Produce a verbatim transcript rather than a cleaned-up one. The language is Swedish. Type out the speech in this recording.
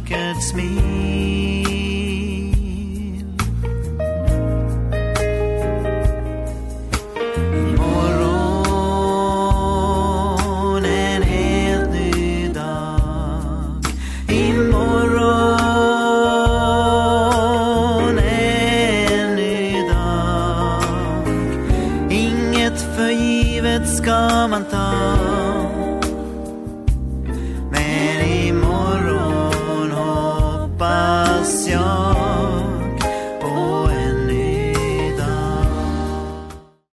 vackert smil. Imorgon en helt ny dag. Imorgon en ny dag. Inget för givet ska man ta.